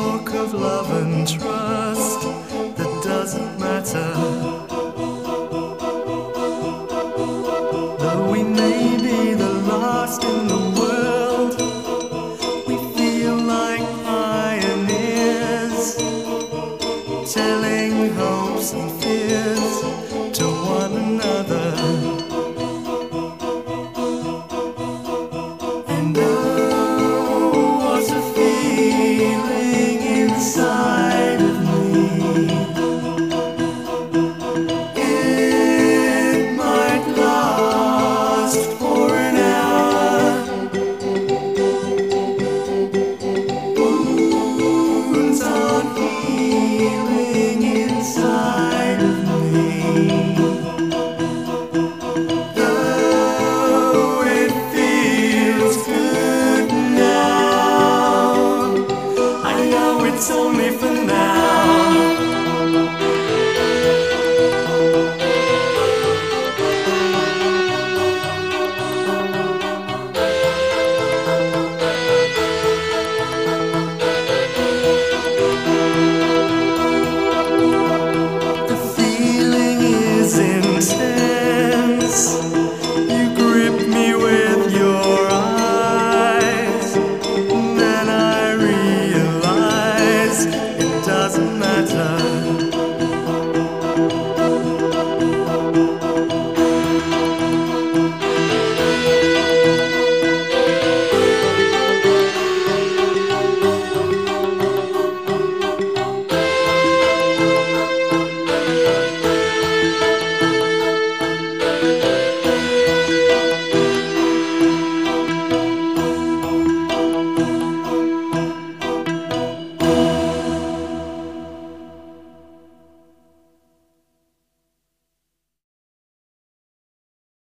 talk of love and trust that doesn't matter. Though we may be the last in the world, we feel like pioneers, telling hopes and fears to one another. And oh, what a feeling inside of me. It might last for an hour. Wounds aren't healing inside of me. Though it feels good now, I know it's only for